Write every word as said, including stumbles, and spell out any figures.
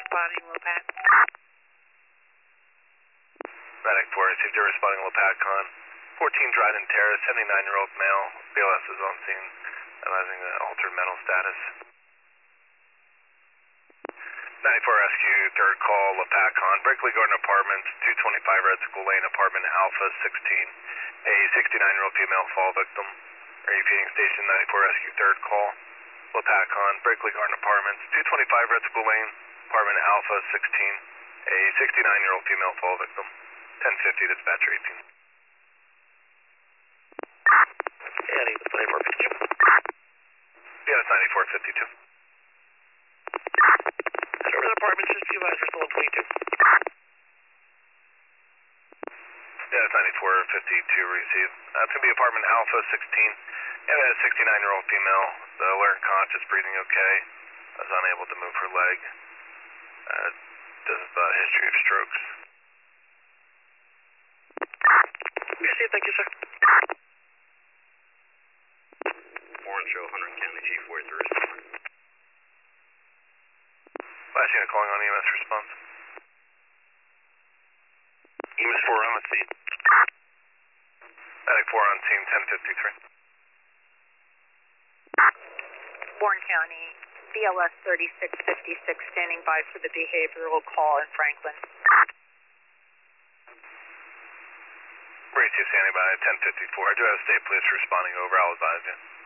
responding Lopat. Medic four received a responding Lopatcon. fourteen Dryden Terrace, seventy-nine-year-old male. B L S is on scene, analyzing the altered mental status. ninety-four Rescue, third call, Lopatcon. Berkeley Garden Apartments, two twenty-five Red School Lane, apartment Alpha sixteen. A sixty-nine-year-old female fall victim. Repeating station ninety-four Rescue, third call. Lopatcon, Berkeley Garden Apartments, two twenty-five Red School Lane, apartment Alpha sixteen. A sixty-nine-year-old female fall victim. ten fifty, dispatcher eighteen. Yeah, I need the ninety-four fifty-two. Yeah, it's ninety-four fifty-two. Head over to the apartments, just two guys are still on twenty-two. Yeah, it's ninety-four fifty-two received. That's going to be apartment Alpha sixteen. Yeah, we had a sixty-nine-year-old female, the alert and conscious, breathing okay. Was unable to move her leg. Uh, does have a history of strokes. Received, thank you, sir. Orange Show, Hunter County, G forty-three, respond. Last unit calling on E M S response. E M S four on scene. Medic four on scene, ten fifty-three. Warren County, B L S thirty-six fifty-six, standing by for the behavioral call in Franklin. Receive standing by at ten fifty-four. I do have state police responding over. I'll advise you.